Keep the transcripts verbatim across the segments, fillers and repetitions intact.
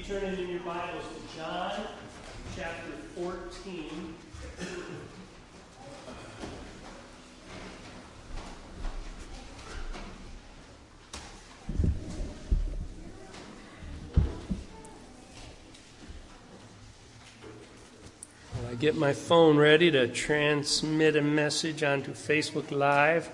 turning in your Bibles to John chapter fourteen. Well, I get my phone ready to transmit a message onto Facebook Live.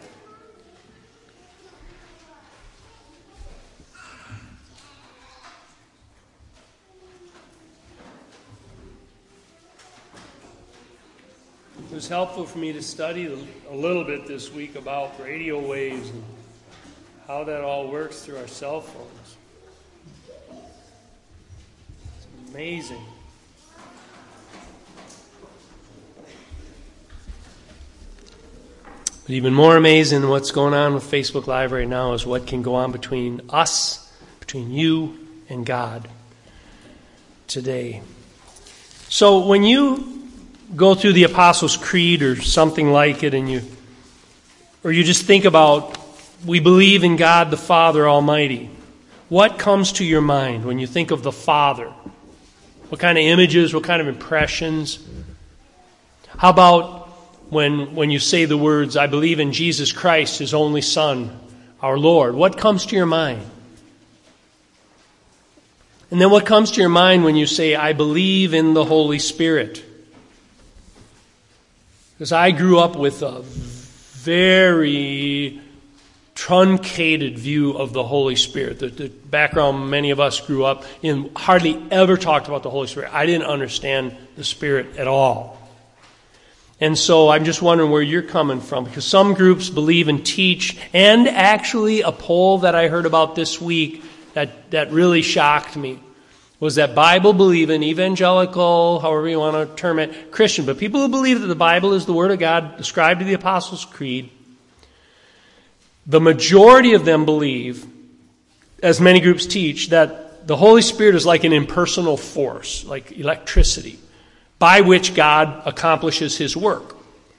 It was helpful for me to study a little bit this week about radio waves and how that all works through our cell phones. It's amazing. But even more amazing than what's going on with Facebook Live right now is what can go on between us, between you and God today. So when you go through the Apostles' Creed or something like it, and you, or you just think about, we believe in God the Father Almighty, what comes to your mind when you think of the Father? What kind of images, what kind of impressions? How about when, when you say the words, I believe in Jesus Christ, His only Son, our Lord? What comes to your mind? And then what comes to your mind when you say, I believe in the Holy Spirit? Because I grew up with a very truncated view of the Holy Spirit. The, the background many of us grew up in hardly ever talked about the Holy Spirit. I didn't understand the Spirit at all. And so I'm just wondering where you're coming from. Because some groups believe and teach, and actually a poll that I heard about this week that, that really shocked me was that Bible-believing, evangelical, however you want to term it, Christian, but people who believe that the Bible is the Word of God described to the Apostles' Creed, the majority of them believe, as many groups teach, that the Holy Spirit is like an impersonal force, like electricity, by which God accomplishes His work.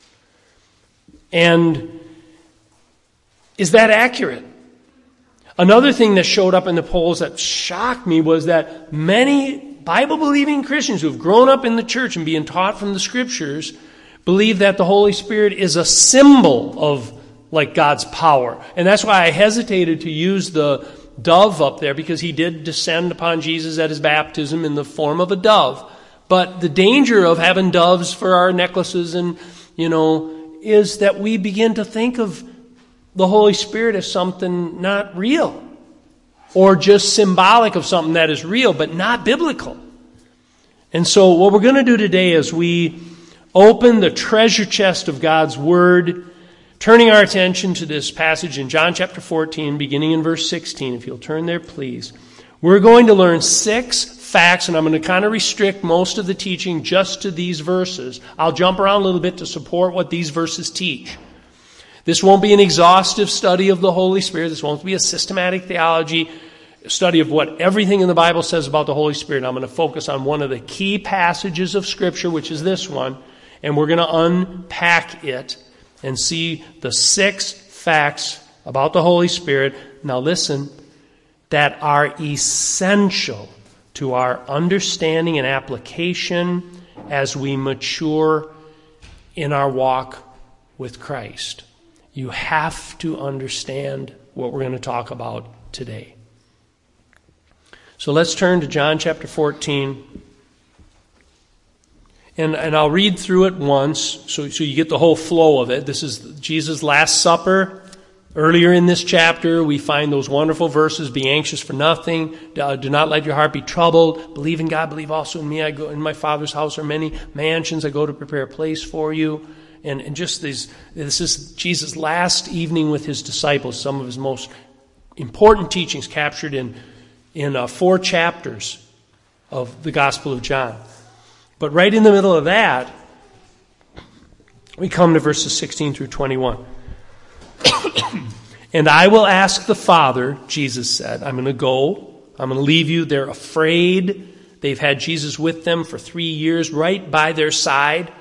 And is that accurate? Another thing that showed up in the polls that shocked me was that many Bible-believing Christians who have grown up in the church and being taught from the Scriptures believe that the Holy Spirit is a symbol of like God's power. And that's why I hesitated to use the dove up there, because He did descend upon Jesus at His baptism in the form of a dove. But the danger of having doves for our necklaces and, you know, is that we begin to think of the Holy Spirit as something not real, or just symbolic of something that is real but not biblical. And so what we're going to do today is we open the treasure chest of God's Word, turning our attention to this passage in John chapter fourteen, beginning in verse sixteen. If you'll turn there, please. We're going to learn six facts, and I'm going to kind of restrict most of the teaching just to these verses. I'll jump around a little bit to support what these verses teach. This won't be an exhaustive study of the Holy Spirit. This won't be a systematic theology study of what everything in the Bible says about the Holy Spirit. I'm going to focus on one of the key passages of Scripture, which is this one, and we're going to unpack it and see the six facts about the Holy Spirit, now listen, that are essential to our understanding and application as we mature in our walk with Christ. You have to understand what we're going to talk about today. So let's turn to John chapter fourteen. And, and I'll read through it once so, so you get the whole flow of it. This is Jesus' Last Supper. Earlier in this chapter, we find those wonderful verses, be anxious for nothing, do not let your heart be troubled, believe in God, believe also in me. I go in my Father's house are many mansions, I go to prepare a place for you. And, and just these, this is Jesus' last evening with His disciples, some of His most important teachings captured in, in uh, four chapters of the Gospel of John. But right in the middle of that, we come to verses sixteen through twenty-one. And I will ask the Father, Jesus said, I'm going to go, I'm going to leave you. They're afraid. They've had Jesus with them for three years, right by their side.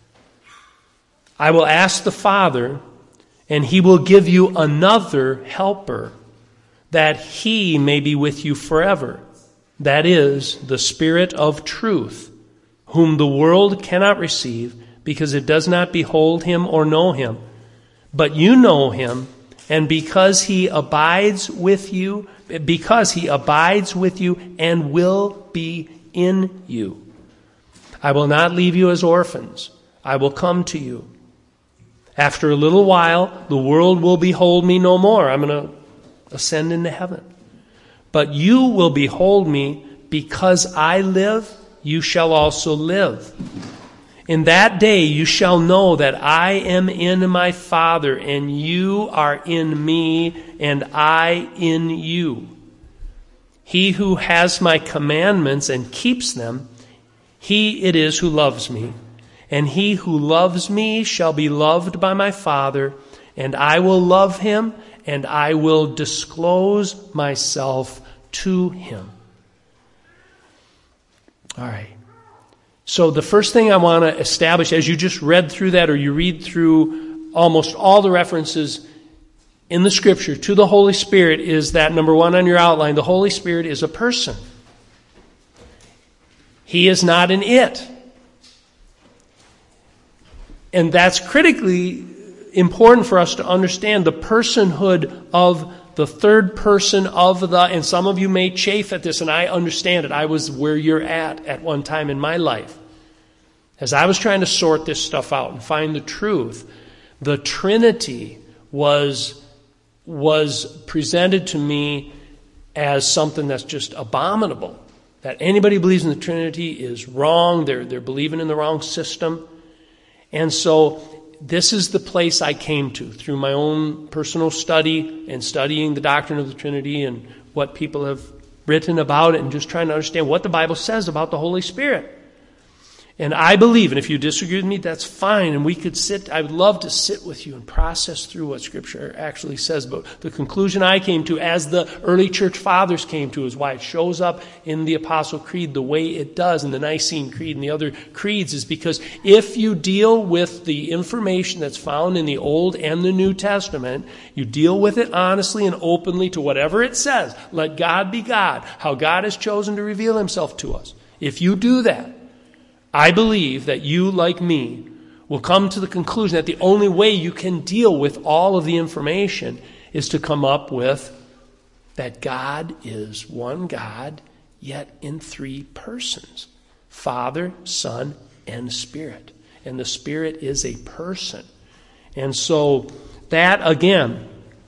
I will ask the Father, and He will give you another helper, that He may be with you forever, that is, the Spirit of truth, whom the world cannot receive, because it does not behold him or know him. But you know him, and because he abides with you, because he abides with you and will be in you. I will not leave you as orphans. I will come to you. After a little while, the world will behold me no more. I'm going to ascend into heaven. But you will behold me, because I live, you shall also live. In that day you shall know that I am in my Father, and you are in me, and I in you. He who has my commandments and keeps them, he it is who loves me. And he who loves me shall be loved by my Father, and I will love him, and I will disclose myself to him. All right. So the first thing I want to establish, as you just read through that, or you read through almost all the references in the Scripture to the Holy Spirit, is that, number one on your outline, the Holy Spirit is a person. He is not an it. And that's critically important for us to understand the personhood of the third person of the, and some of you may chafe at this, and I understand it. I was where you're at at one time in my life. As I was trying to sort this stuff out and find the truth, the Trinity was, was presented to me as something that's just abominable. That anybody who believes in the Trinity is wrong. They're, they're believing in the wrong system. And so this is the place I came to through my own personal study and studying the doctrine of the Trinity and what people have written about it, and just trying to understand what the Bible says about the Holy Spirit. And I believe, and if you disagree with me, that's fine. And we could sit, I would love to sit with you and process through what Scripture actually says. But the conclusion I came to, as the early church fathers came to, is why it shows up in the Apostle Creed the way it does, in the Nicene Creed and the other creeds, is because if you deal with the information that's found in the Old and the New Testament, you deal with it honestly and openly to whatever it says. Let God be God, how God has chosen to reveal himself to us. If you do that, I believe that you, like me, will come to the conclusion that the only way you can deal with all of the information is to come up with that God is one God, yet in three persons: Father, Son, and Spirit. And the Spirit is a person. And so that, again,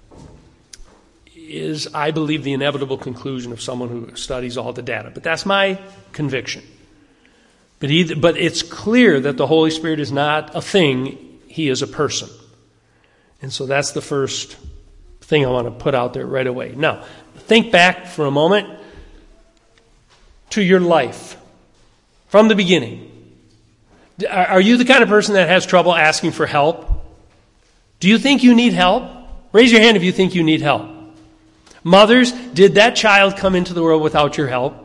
is, I believe, the inevitable conclusion of someone who studies all the data. But that's my conviction. But, either, but it's clear that the Holy Spirit is not a thing. He is a person. And so that's the first thing I want to put out there right away. Now, think back for a moment to your life from the beginning. Are you the kind of person that has trouble asking for help? Do you think you need help? Raise your hand if you think you need help. Mothers, did that child come into the world without your help?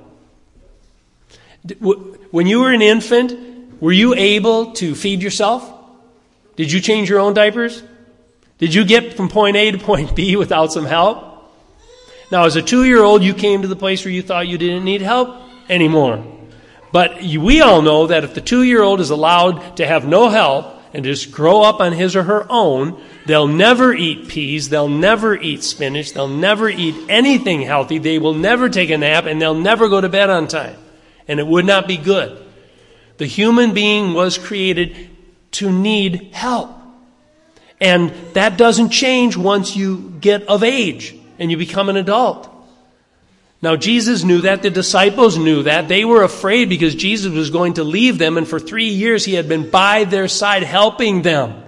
When you were an infant, were you able to feed yourself? Did you change your own diapers? Did you get from point A to point B without some help? Now, as a two-year-old, you came to the place where you thought you didn't need help anymore. But we all know that if the two-year-old is allowed to have no help and just grow up on his or her own, they'll never eat peas, they'll never eat spinach, they'll never eat anything healthy, they will never take a nap, and they'll never go to bed on time. And it would not be good. The human being was created to need help. And that doesn't change once you get of age and you become an adult. Now, Jesus knew that. The disciples knew that. They were afraid because Jesus was going to leave them, and for three years he had been by their side helping them.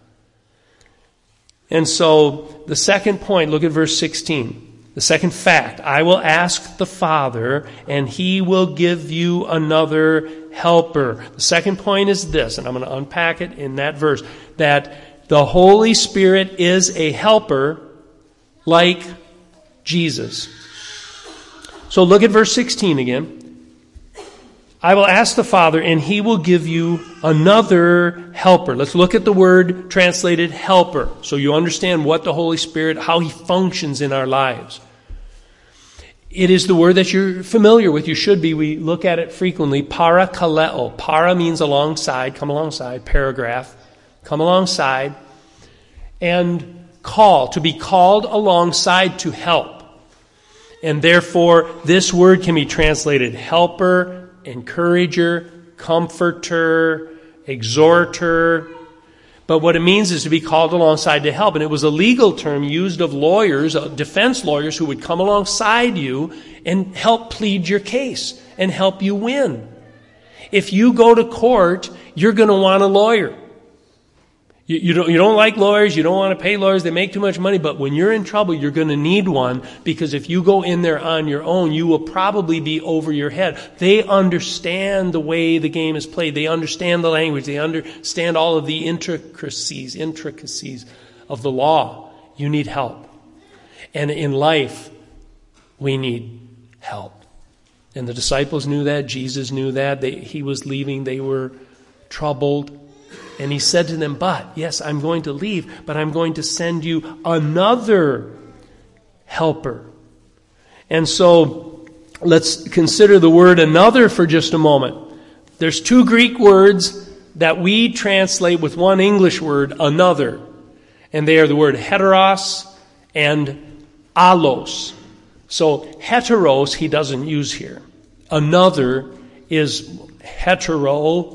And so the second point, look at verse sixteen. The second fact: I will ask the Father, and he will give you another helper. The second point is this, and I'm going to unpack it in that verse, that the Holy Spirit is a helper like Jesus. So look at verse sixteen again. I will ask the Father, and he will give you another helper. Let's look at the word translated helper, so you understand what the Holy Spirit, how he functions in our lives. It is the word that you're familiar with. You should be. We look at it frequently. Parakaleo. Para means alongside, come alongside, paragraph, come alongside. And call, to be called alongside to help. And therefore, this word can be translated helper, encourager, comforter, exhorter. But what it means is to be called alongside to help. And it was a legal term used of lawyers, defense lawyers, who would come alongside you and help plead your case and help you win. If you go to court, you're going to want a lawyer. You, you don't, you don't like lawyers, you don't want to pay lawyers, they make too much money, but when you're in trouble, you're going to need one, because if you go in there on your own, you will probably be over your head. They understand the way the game is played. They understand the language. They understand all of the intricacies, intricacies of the law. You need help. And in life, we need help. And the disciples knew that. Jesus knew that. They, he was leaving. They were troubled. And he said to them, but, yes, I'm going to leave, but I'm going to send you another helper. And so let's consider the word another for just a moment. There's two Greek words that we translate with one English word, another. And they are the word heteros and allos. So heteros he doesn't use here. Another is hetero.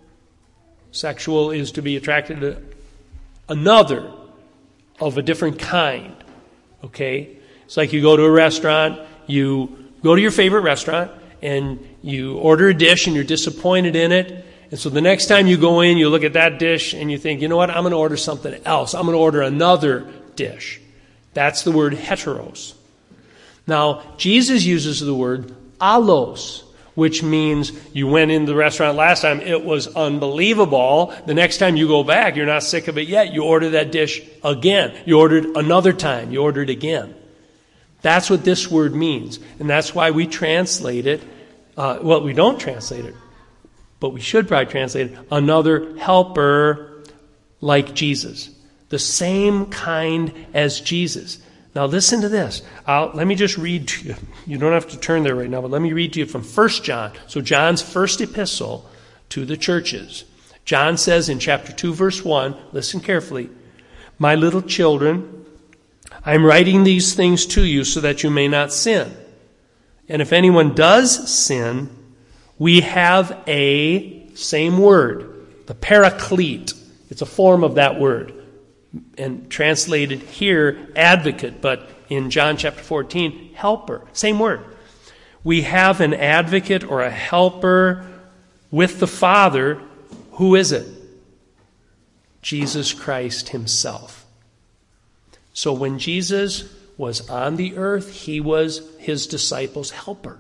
Sexual is to be attracted to another of a different kind. Okay? It's like you go to a restaurant, you go to your favorite restaurant, and you order a dish and you're disappointed in it. And so the next time you go in, you look at that dish and you think, you know what, I'm going to order something else. I'm going to order another dish. That's the word heteros. Now, Jesus uses the word allos, which means you went into the restaurant last time, it was unbelievable. The next time you go back, you're not sick of it yet. You order that dish again. You ordered another time. You ordered again. That's what this word means. And that's why we translate it. Uh, well, we don't translate it, but we should probably translate it. Another helper like Jesus. The same kind as Jesus. Now listen to this. I'll, let me just read to you. You don't have to turn there right now, but let me read to you from First John. So John's first epistle to the churches. John says in chapter two, verse one, listen carefully, my little children, I'm writing these things to you so that you may not sin. And if anyone does sin, we have a, same word, the paraclete. It's a form of that word. And translated here, advocate, but in John chapter fourteen, helper. Same word. We have an advocate or a helper with the Father. Who is it? Jesus Christ himself. So when Jesus was on the earth, he was his disciples' helper.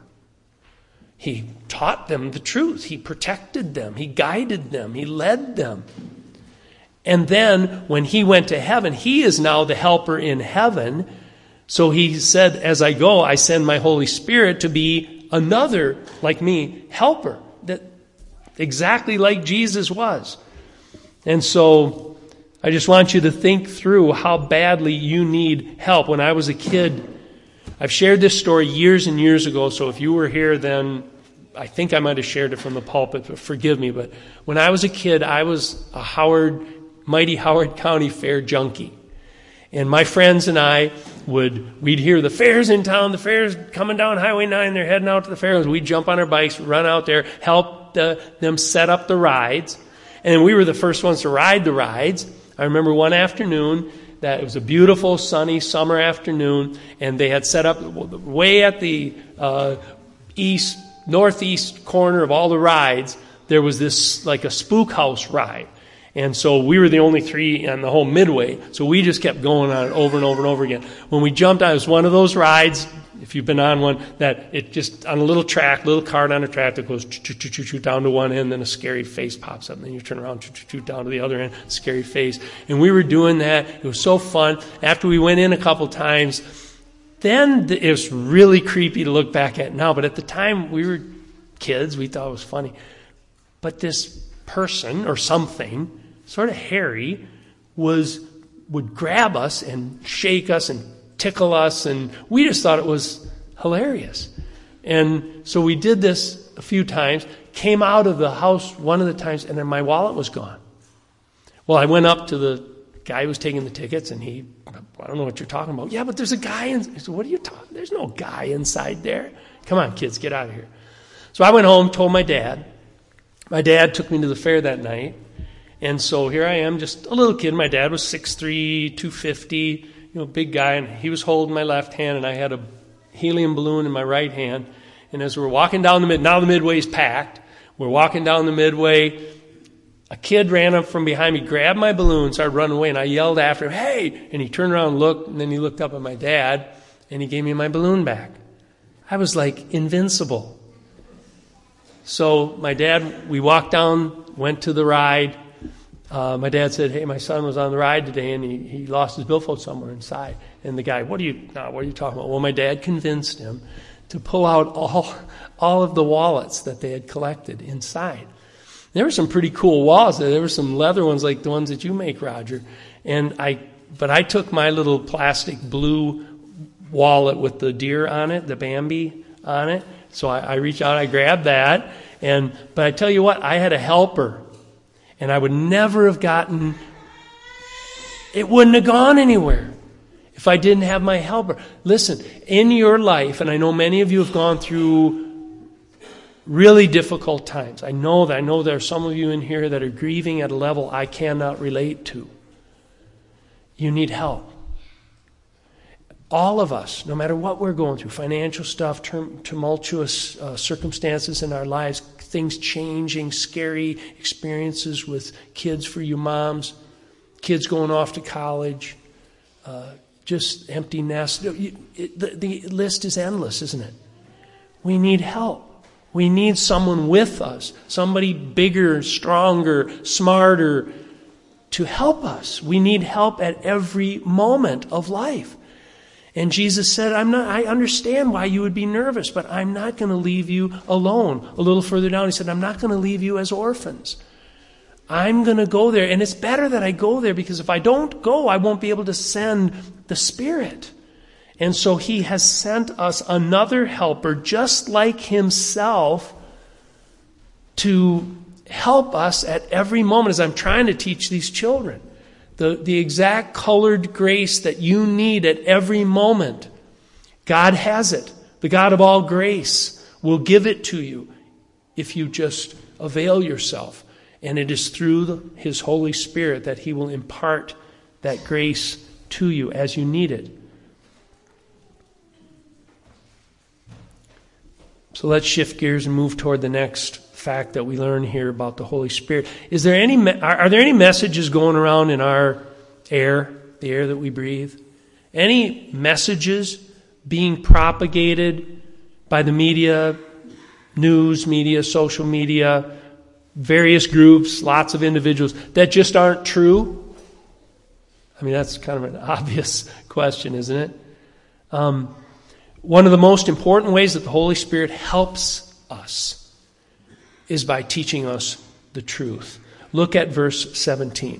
He taught them the truth. He protected them. He guided them. He led them. And then when he went to heaven, he is now the helper in heaven. So he said, as I go, I send my Holy Spirit to be another, like me, helper. That exactly like Jesus was. And so I just want you to think through how badly you need help. When I was a kid, I've shared this story years and years ago, so if you were here then, I think I might have shared it from the pulpit, but forgive me. But when I was a kid, I was a Howard mighty Howard County Fair junkie. And my friends and I would, we'd hear the fair's in town, the fair's coming down Highway nine, they're heading out to the fair. We'd jump on our bikes, run out there, help the, them set up the rides. And we were the first ones to ride the rides. I remember one afternoon that it was a beautiful, sunny summer afternoon, and they had set up way at the uh, east, northeast corner of all the rides, there was this, like a spook house ride. And so we were the only three on the whole midway. So we just kept going on it over and over and over again. When we jumped on, it was one of those rides, if you've been on one, that it just, on a little track, little cart on a track that goes choo-choo-choo-choo down to one end, then a scary face pops up. And then you turn around, choo-choo-choo down to the other end, scary face. And we were doing that. It was so fun. After we went in a couple times, then it was really creepy to look back at now. But at the time, we were kids. We thought it was funny. But this person or something, sort of hairy, was would grab us and shake us and tickle us, and we just thought it was hilarious. And so we did this a few times, came out of the house one of the times, and then my wallet was gone. Well, I went up to the guy who was taking the tickets, and he, I don't know what you're talking about. Yeah, but there's a guy in. I said, what are you talking? There's no guy inside there. Come on, kids, get out of here. So I went home, told my dad. My dad took me to the fair that night. And so here I am, just a little kid. My dad was six three, two fifty, you know, big guy. And he was holding my left hand, and I had a helium balloon in my right hand. And as we're walking down the mid, now the midway's packed. We're walking down the midway. A kid ran up from behind me, grabbed my balloon, started running away, and I yelled after him, hey! And he turned around and looked, and then he looked up at my dad, and he gave me my balloon back. I was like invincible. So my dad, we walked down, went to the ride. Uh, my dad said, hey, my son was on the ride today, and he, he lost his billfold somewhere inside. And the guy, what are you, no, what are you talking about? Well, my dad convinced him to pull out all, all of the wallets that they had collected inside. There were some pretty cool wallets. There were some leather ones like the ones that you make, Roger. And I, but I took my little plastic blue wallet with the deer on it, the Bambi on it. So I, I reached out, I grabbed that. And but I tell you what, I had a helper, and I would never have gotten. It wouldn't have gone anywhere if I didn't have my helper. Listen, in your life, and I know many of you have gone through really difficult times. I know that. I know there are some of you in here that are grieving at a level I cannot relate to. You need help. All of us, no matter what we're going through, financial stuff, tumultuous uh, circumstances in our lives, things changing, scary experiences with kids for you moms, kids going off to college, uh, just empty nest. It, it, the, the list is endless, isn't it? We need help. We need someone with us, somebody bigger, stronger, smarter to help us. We need help at every moment of life. And Jesus said, I'm not, I understand why you would be nervous, but I'm not going to leave you alone. A little further down, he said, I'm not going to leave you as orphans. I'm going to go there. And it's better that I go there, because if I don't go, I won't be able to send the Spirit. And so he has sent us another helper, just like himself, to help us at every moment as I'm trying to teach these children. The, the exact colored grace that you need at every moment. God has it. The God of all grace will give it to you if you just avail yourself. And it is through the, his Holy Spirit that he will impart that grace to you as you need it. So let's shift gears and move toward the next fact that we learn here about the Holy Spirit. Is there any are, are there any messages going around in our air, the air that we breathe? Any messages being propagated by the media, news media, social media, various groups, lots of individuals that just aren't true? I mean, that's kind of an obvious question, isn't it? Um, One of the most important ways that the Holy Spirit helps us is by teaching us the truth. Look at verse seventeen.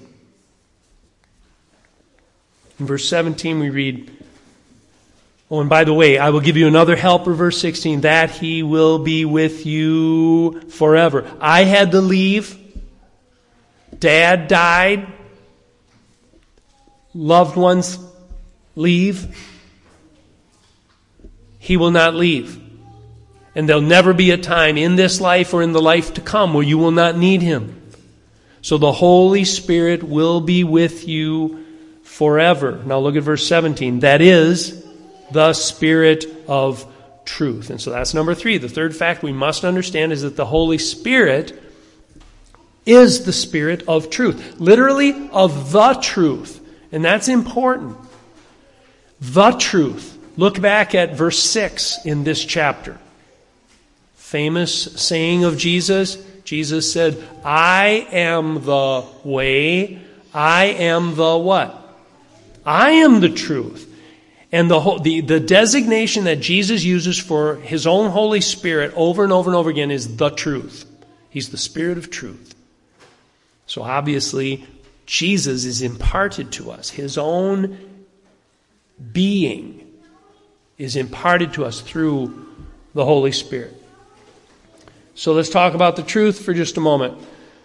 In verse seventeen we read, oh, and by the way, I will give you another helper, verse sixteen, that he will be with you forever. I had to leave. Dad died. Loved ones leave. He will not leave. And there'll never be a time in this life or in the life to come where you will not need him. So the Holy Spirit will be with you forever. Now look at verse seventeen. That is the Spirit of truth. And so that's number three. The third fact we must understand is that the Holy Spirit is the Spirit of truth. Literally, of the truth. And that's important. The truth. Look back at verse six in this chapter. Famous saying of Jesus. Jesus said, I am the way. I am the what? I am the truth. And the, whole, the, the designation that Jesus uses for his own Holy Spirit over and over and over again is the truth. He's the Spirit of truth. So obviously, Jesus is imparted to us. His own being is imparted to us through the Holy Spirit. So let's talk about the truth for just a moment.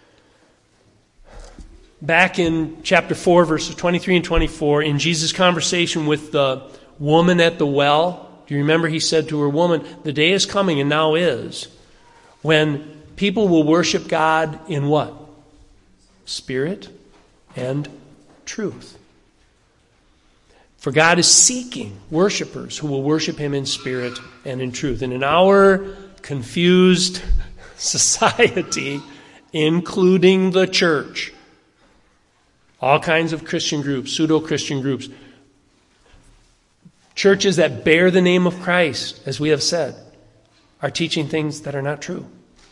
Back in chapter four, verses twenty-three and twenty-four, in Jesus' conversation with the woman at the well, do you remember he said to her, "Woman, the day is coming, and now is, when people will worship God in what? Spirit and truth." For God is seeking worshipers who will worship Him in spirit and in truth. And in our confused society, including the church, all kinds of Christian groups, pseudo-Christian groups, churches that bear the name of Christ, as we have said, are teaching things that are not true.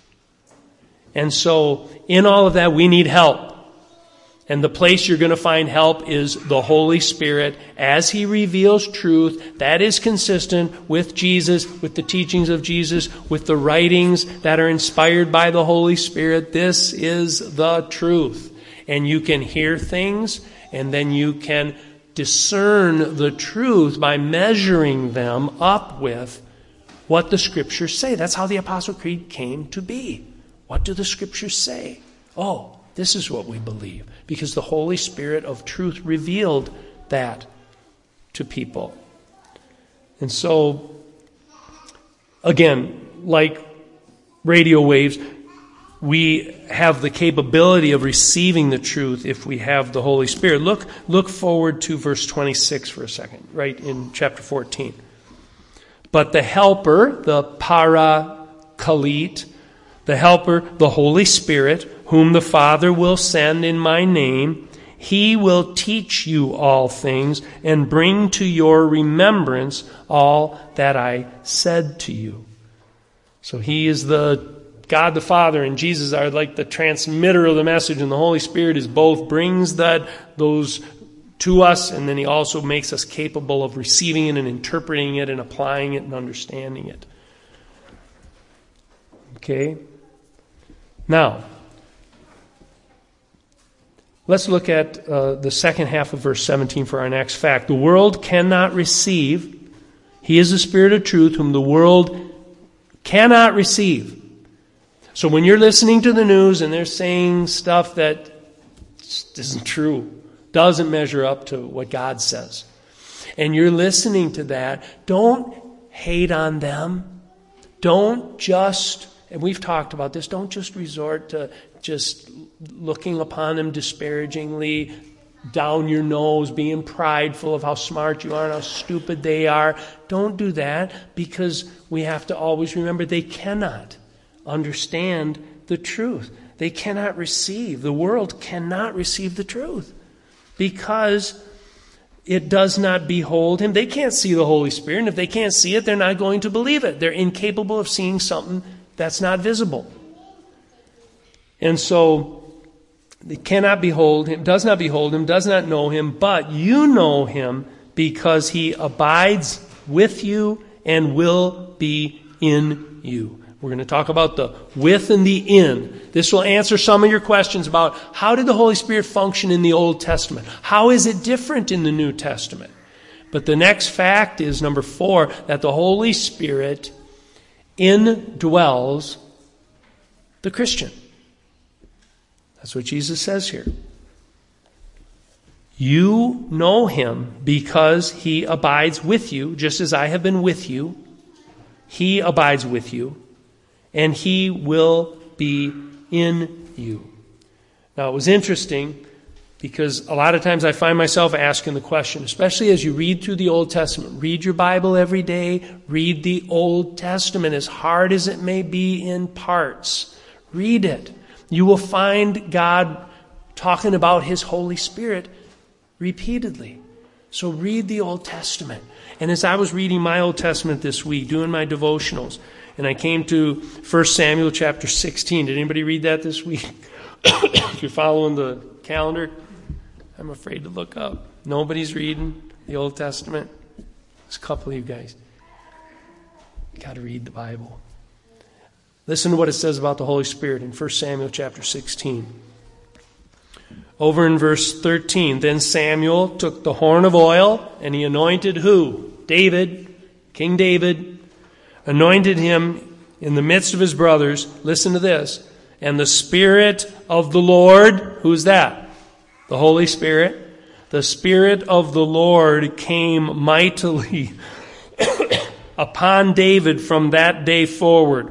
And so, in all of that, we need help. And the place you're going to find help is the Holy Spirit as He reveals truth that is consistent with Jesus, with the teachings of Jesus, with the writings that are inspired by the Holy Spirit. This is the truth. And you can hear things, and then you can discern the truth by measuring them up with what the Scriptures say. That's how the Apostle Creed came to be. What do the Scriptures say? Oh, this is what we believe, because the Holy Spirit of truth revealed that to people. And so, again, like radio waves, we have the capability of receiving the truth if we have the Holy Spirit. Look, look forward to verse twenty-six for a second, right in chapter fourteen. But the Helper, the Paraclete, the Helper, the Holy Spirit, whom the Father will send in my name, He will teach you all things and bring to your remembrance all that I said to you. So He is the God the Father, and Jesus are like the transmitter of the message, and the Holy Spirit is both, brings that those to us, and then He also makes us capable of receiving it and interpreting it and applying it and understanding it. Okay? Now, let's look at uh, the second half of verse seventeen for our next fact. The world cannot receive. He is the Spirit of truth whom the world cannot receive. So when you're listening to the news and they're saying stuff that just isn't true, doesn't measure up to what God says, and you're listening to that, don't hate on them. Don't just, and we've talked about this, don't just resort to just looking upon them disparagingly, down your nose, being prideful of how smart you are and how stupid they are. Don't do that, because we have to always remember they cannot understand the truth. They cannot receive. The world cannot receive the truth because it does not behold Him. They can't see the Holy Spirit, and if they can't see it, they're not going to believe it. They're incapable of seeing something that's not visible. And so, they cannot behold Him, does not behold Him, does not know Him, but you know Him because He abides with you and will be in you. We're going to talk about the with and the in. This will answer some of your questions about how did the Holy Spirit function in the Old Testament? How is it different in the New Testament? But the next fact is, number four, that the Holy Spirit indwells the Christian. That's what Jesus says here. You know Him because He abides with you, just as I have been with you. He abides with you, and He will be in you. Now, it was interesting because a lot of times I find myself asking the question, especially as you read through the Old Testament. Read your Bible every day. Read the Old Testament, as hard as it may be in parts. Read it. You will find God talking about His Holy Spirit repeatedly. So read the Old Testament. And as I was reading my Old Testament this week, doing my devotionals, and I came to First Samuel chapter sixteen. Did anybody read that this week? If you're following the calendar, I'm afraid to look up. Nobody's reading the Old Testament. There's a couple of you guys. You got to read the Bible. Listen to what it says about the Holy Spirit in First Samuel chapter sixteen. Over in verse thirteen, then Samuel took the horn of oil and he anointed who? David, King David, anointed him in the midst of his brothers. Listen to this. And the Spirit of the Lord, who's that? The Holy Spirit. The Spirit of the Lord came mightily upon David from that day forward.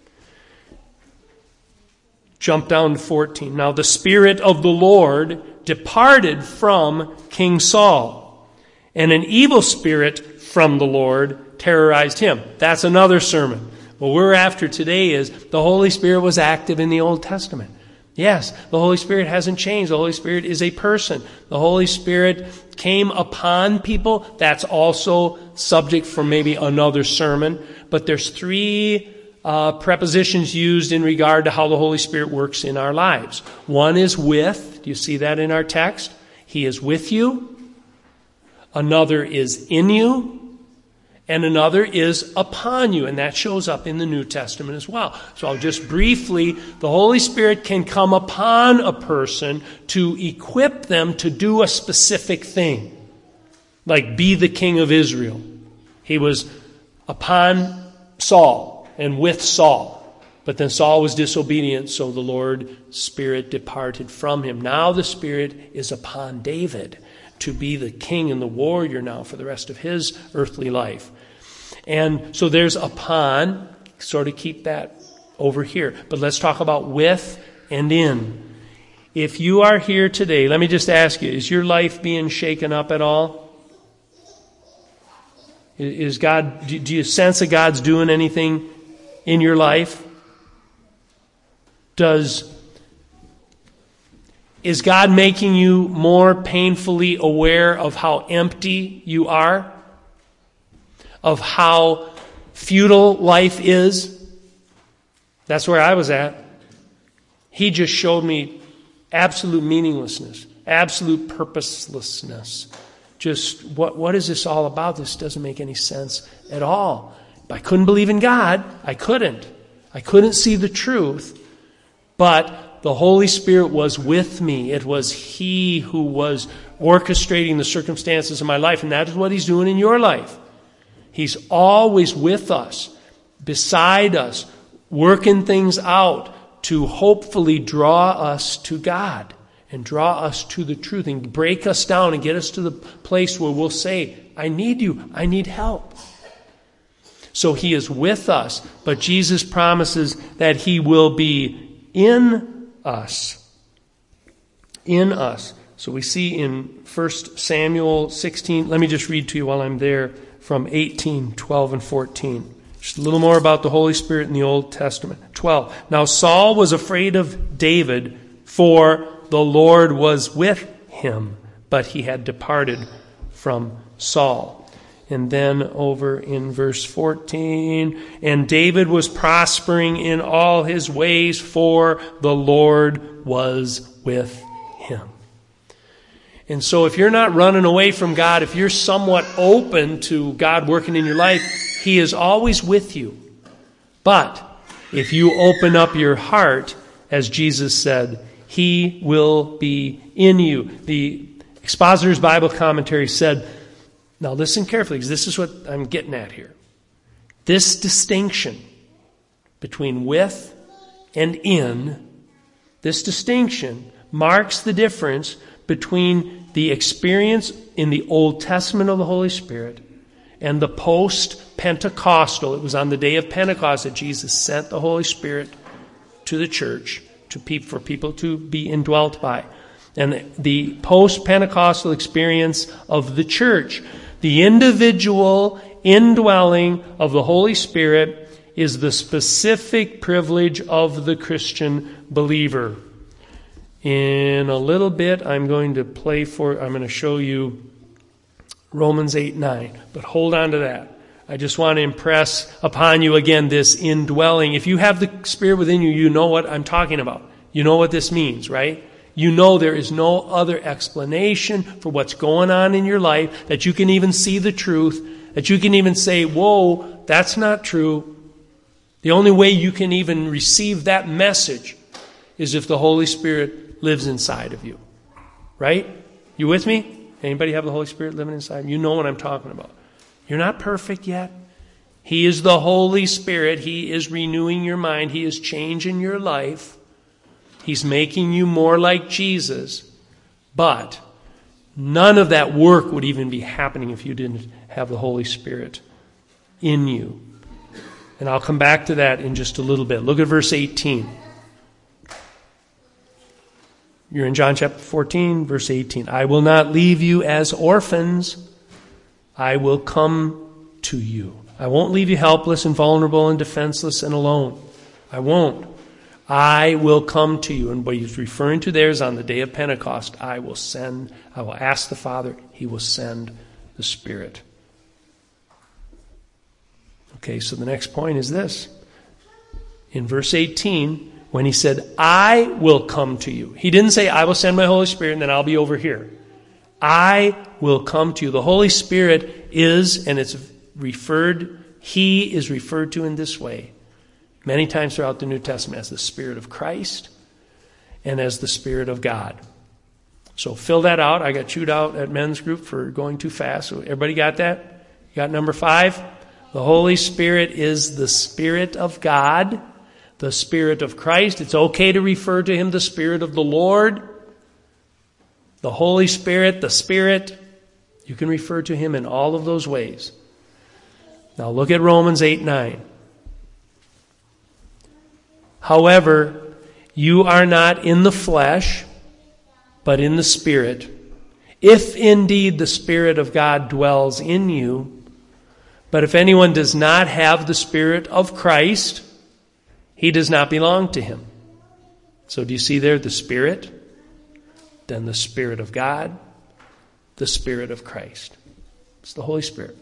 Jump down to fourteen. Now the Spirit of the Lord departed from King Saul, and an evil spirit from the Lord terrorized him. That's another sermon. What we're after today is the Holy Spirit was active in the Old Testament. Yes, the Holy Spirit hasn't changed. The Holy Spirit is a person. The Holy Spirit came upon people. That's also subject for maybe another sermon. But there's three uh, prepositions used in regard to how the Holy Spirit works in our lives. One is with. Do you see that in our text? He is with you. Another is in you. And another is upon you, and that shows up in the New Testament as well. So I'll just briefly, the Holy Spirit can come upon a person to equip them to do a specific thing. Like be the king of Israel. He was upon Saul and with Saul. But then Saul was disobedient, so the Lord's Spirit departed from him. Now the Spirit is upon David to be the king and the warrior now for the rest of his earthly life. And so there's upon, sort of keep that over here. But let's talk about with and in. If you are here today, let me just ask you, is your life being shaken up at all? Is God, do you sense that God's doing anything in your life? Does, is God making you more painfully aware of how empty you are? Of how futile life is? That's where I was at. He just showed me absolute meaninglessness, absolute purposelessness. Just what, what is this all about? This doesn't make any sense at all. I couldn't believe in God. I couldn't. I couldn't see the truth. But the Holy Spirit was with me. It was He who was orchestrating the circumstances of my life. And that is what He's doing in your life. He's always with us, beside us, working things out to hopefully draw us to God and draw us to the truth and break us down and get us to the place where we'll say, I need you, I need help. So He is with us, but Jesus promises that He will be in us. In us. So we see in First Samuel sixteen, let me just read to you while I'm there, from eighteen, twelve, and fourteen. Just a little more about the Holy Spirit in the Old Testament. twelve. Now Saul was afraid of David, for the Lord was with him, but he had departed from Saul. And then over in verse fourteen, and David was prospering in all his ways, for the Lord was with him. And so if you're not running away from God, if you're somewhat open to God working in your life, He is always with you. But if you open up your heart, as Jesus said, He will be in you. The Expositor's Bible Commentary said, now listen carefully, because this is what I'm getting at here. This distinction between with and in, this distinction marks the difference between the experience in the Old Testament of the Holy Spirit and the post-Pentecostal. It was on the day of Pentecost that Jesus sent the Holy Spirit to the church to pe- for people to be indwelt by. And the post-Pentecostal experience of the church, the individual indwelling of the Holy Spirit, is the specific privilege of the Christian believer. In a little bit, I'm going to play for, I'm going to show you Romans eight nine. But hold on to that. I just want to impress upon you again this indwelling. If you have the Spirit within you, you know what I'm talking about. You know what this means, right? You know there is no other explanation for what's going on in your life, that you can even see the truth, that you can even say, whoa, that's not true. The only way you can even receive that message is if the Holy Spirit lives inside of you. Right? You with me? Anybody have the Holy Spirit living inside? You know what I'm talking about. You're not perfect yet. He is the Holy Spirit. He is renewing your mind. He is changing your life. He's making you more like Jesus. But none of that work would even be happening if you didn't have the Holy Spirit in you. And I'll come back to that in just a little bit. Look at verse eighteen. You're in John chapter fourteen, verse eighteen. I will not leave you as orphans. I will come to you. I won't leave you helpless and vulnerable and defenseless and alone. I won't. I will come to you. And what he's referring to there is on the day of Pentecost, I will send, I will ask the Father, He will send the Spirit. Okay, so the next point is this. In verse eighteen, when he said, I will come to you. He didn't say, I will send my Holy Spirit and then I'll be over here. I will come to you. The Holy Spirit is, and it's referred, He is referred to in this way many times throughout the New Testament as the Spirit of Christ and as the Spirit of God. So fill that out. I got chewed out at men's group for going too fast. So everybody got that? You got number five? The Holy Spirit is the Spirit of God, the Spirit of Christ. It's okay to refer to Him the Spirit of the Lord. The Holy Spirit, the Spirit. You can refer to Him in all of those ways. Now look at Romans eight nine. However, you are not in the flesh, but in the Spirit, if indeed the Spirit of God dwells in you. But if anyone does not have the Spirit of Christ, he does not belong to Him. So do you see there the Spirit, then the Spirit of God, the Spirit of Christ. It's the Holy Spirit.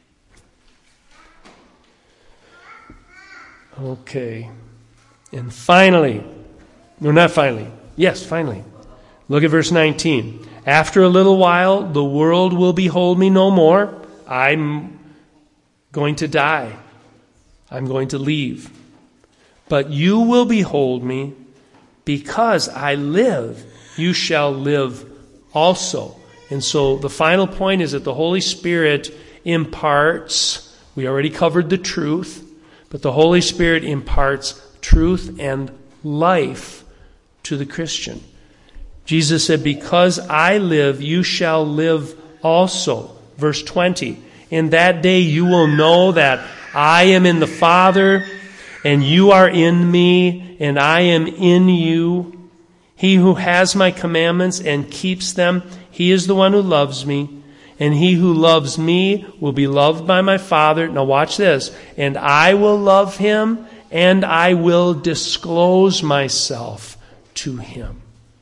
Okay. And finally, no, not finally. Yes, finally. Look at verse nineteen. After a little while, the world will behold me no more. I'm going to die. I'm going to leave. But you will behold me. Because I live, you shall live also. And so the final point is that the Holy Spirit imparts, we already covered the truth, but the Holy Spirit imparts truth and life to the Christian. Jesus said, because I live, you shall live also. Verse twenty. In that day you will know that I am in the Father, and you are in me, and I am in you. He who has my commandments and keeps them, he is the one who loves me. And he who loves me will be loved by my Father. Now watch this. And I will love him, and I will disclose myself to him.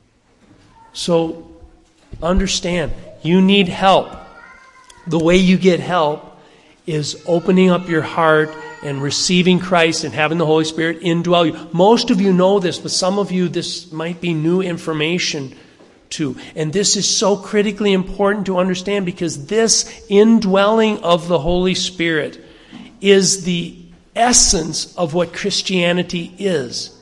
So understand, you need help. The way you get help is opening up your heart and receiving Christ and having the Holy Spirit indwell you. Most of you know this, but some of you, this might be new information too. And this is so critically important to understand, because this indwelling of the Holy Spirit is the essence of what Christianity is.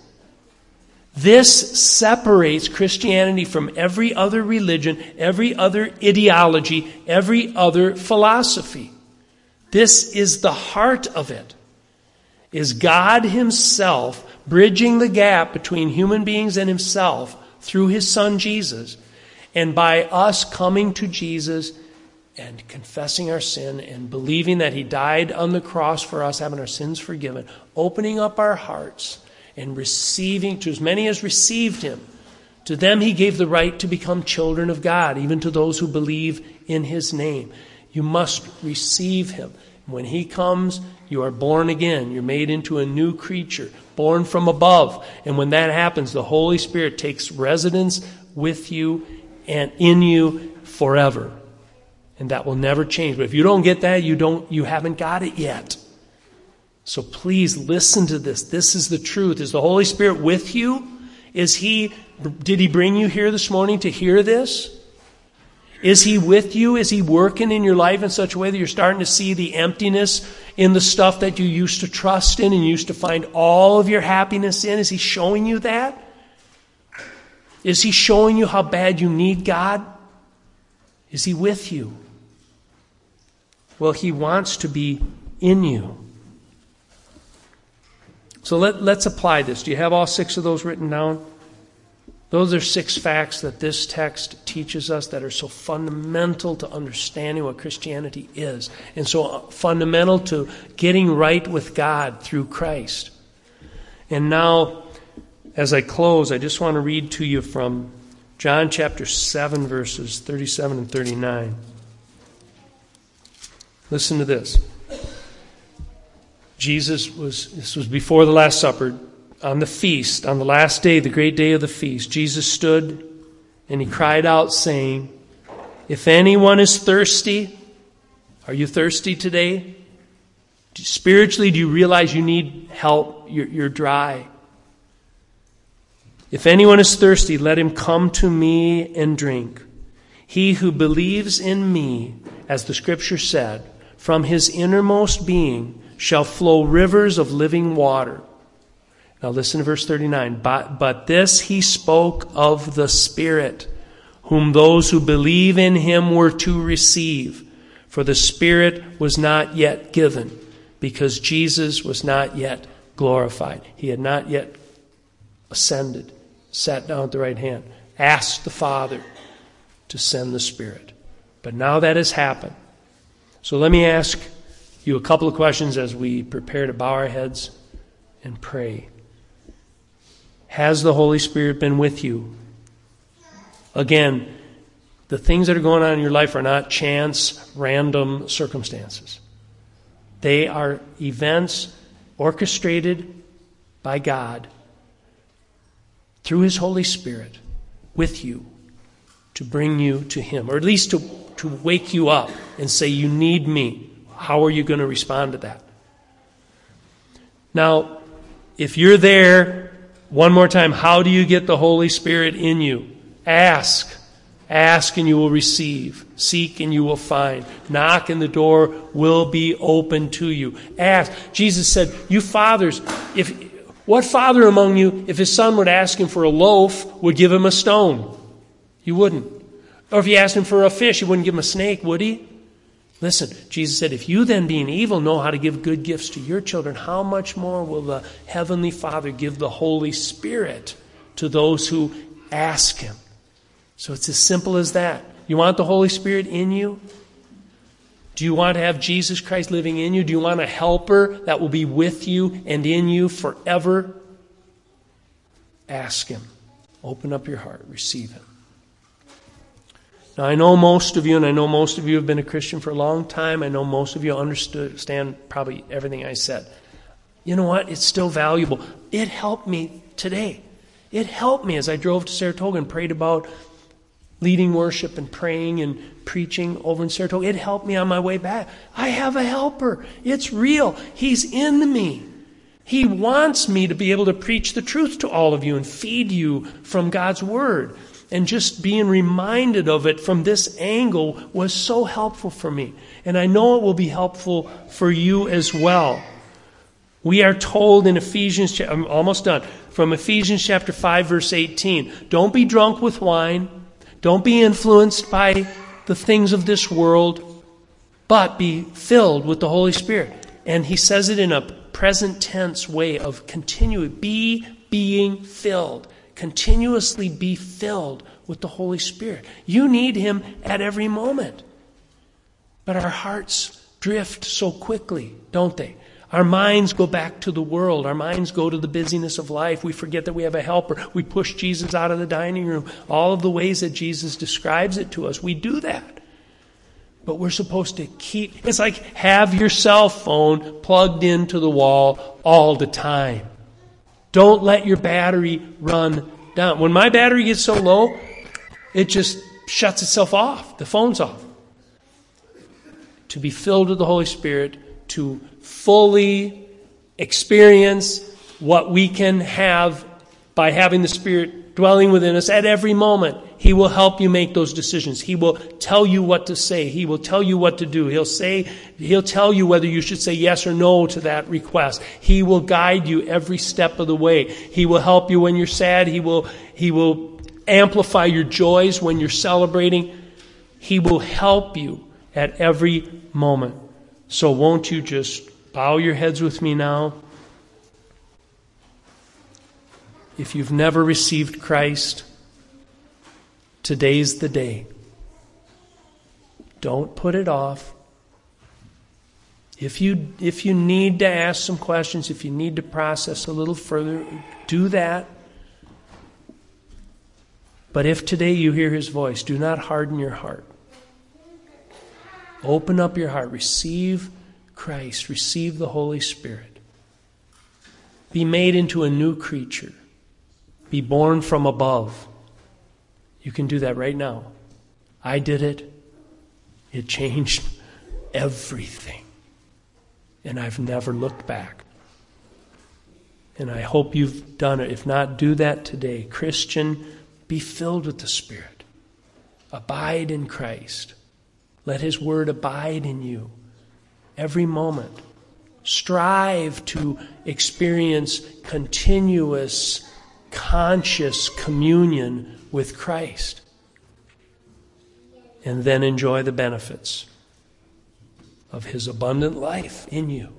This separates Christianity from every other religion, every other ideology, every other philosophy. This is the heart of it. Is God Himself bridging the gap between human beings and Himself through His Son Jesus. And by us coming to Jesus and confessing our sin and believing that He died on the cross for us, having our sins forgiven, opening up our hearts and receiving, to as many as received Him, to them He gave the right to become children of God, even to those who believe in His name. You must receive Him. When He comes, you are born again. You're made into a new creature, born from above. And when that happens, the Holy Spirit takes residence with you and in you forever. And that will never change. But if you don't get that, you don't, you haven't got it yet. So please listen to this. This is the truth. Is the Holy Spirit with you? Is He, did He bring you here this morning to hear this? Is He with you? Is He working in your life in such a way that you're starting to see the emptiness in the stuff that you used to trust in and used to find all of your happiness in? Is He showing you that? Is He showing you how bad you need God? Is He with you? Well, He wants to be in you. So let, let's apply this. Do you have all six of those written down? Those are six facts that this text teaches us that are so fundamental to understanding what Christianity is, and so fundamental to getting right with God through Christ. And now, as I close, I just want to read to you from John chapter seven, verses thirty-seven and thirty-nine. Listen to this. Jesus was, this was before the Last Supper. On the feast, on the last day, the great day of the feast, Jesus stood and he cried out saying, if anyone is thirsty, are you thirsty today? Spiritually, do you realize you need help? You're, you're dry. If anyone is thirsty, let him come to me and drink. He who believes in me, as the scripture said, from his innermost being shall flow rivers of living water. Now listen to verse thirty-nine. But, but this he spoke of the Spirit, whom those who believe in him were to receive. For the Spirit was not yet given, because Jesus was not yet glorified. He had not yet ascended, sat down at the right hand, asked the Father to send the Spirit. But now that has happened. So let me ask you a couple of questions as we prepare to bow our heads and pray. Has the Holy Spirit been with you? Again, the things that are going on in your life are not chance, random circumstances. They are events orchestrated by God through His Holy Spirit with you to bring you to Him, or at least to, to wake you up and say, you need me. How are you going to respond to that? Now, if you're there, one more time, how do you get the Holy Spirit in you? Ask. Ask and you will receive. Seek and you will find. Knock and the door will be open to you. Ask. Jesus said, you fathers, if what father among you, if his son would ask him for a loaf, would give him a stone? You wouldn't. Or if he asked him for a fish, he wouldn't give him a snake, would he? Listen, Jesus said, if you then being evil know how to give good gifts to your children, how much more will the Heavenly Father give the Holy Spirit to those who ask Him? So it's as simple as that. You want the Holy Spirit in you? Do you want to have Jesus Christ living in you? Do you want a helper that will be with you and in you forever? Ask Him. Open up your heart. Receive Him. Now, I know most of you, and I know most of you have been a Christian for a long time. I know most of you understand probably everything I said. You know what? It's still valuable. It helped me today. It helped me as I drove to Saratoga and prayed about leading worship and praying and preaching over in Saratoga. It helped me on my way back. I have a helper. It's real. He's in me. He wants me to be able to preach the truth to all of you and feed you from God's Word. And just being reminded of it from this angle was so helpful for me. And I know it will be helpful for you as well. We are told in Ephesians, I'm almost done, from Ephesians chapter five, verse eighteen, don't be drunk with wine, don't be influenced by the things of this world, but be filled with the Holy Spirit. And he says it in a present tense way of continuing, be being filled. Continuously be filled with the Holy Spirit. You need Him at every moment. But our hearts drift so quickly, don't they? Our minds go back to the world. Our minds go to the busyness of life. We forget that we have a helper. We push Jesus out of the dining room. All of the ways that Jesus describes it to us, we do that. But we're supposed to keep, it's like have your cell phone plugged into the wall all the time. Don't let your battery run down. When my battery gets so low, it just shuts itself off. The phone's off. To be filled with the Holy Spirit, to fully experience what we can have by having the Spirit dwelling within us at every moment. He will help you make those decisions. He will tell you what to say. He will tell you what to do. He'll say, he'll tell you whether you should say yes or no to that request. He will guide you every step of the way. He will help you when you're sad. He will, he will amplify your joys when you're celebrating. He will help you at every moment. So won't you just bow your heads with me now? If you've never received Christ, today's the day. Don't put it off. If you, if you need to ask some questions, if you need to process a little further, do that. But if today you hear His voice, do not harden your heart. Open up your heart. Receive Christ. Receive the Holy Spirit. Be made into a new creature. Be born from above. You can do that right now. I did it. It changed everything. And I've never looked back. And I hope you've done it. If not, do that today. Christian, be filled with the Spirit. Abide in Christ. Let His Word abide in you every moment. Strive to experience continuous, conscious communion with Christ. And then enjoy the benefits of His abundant life in you.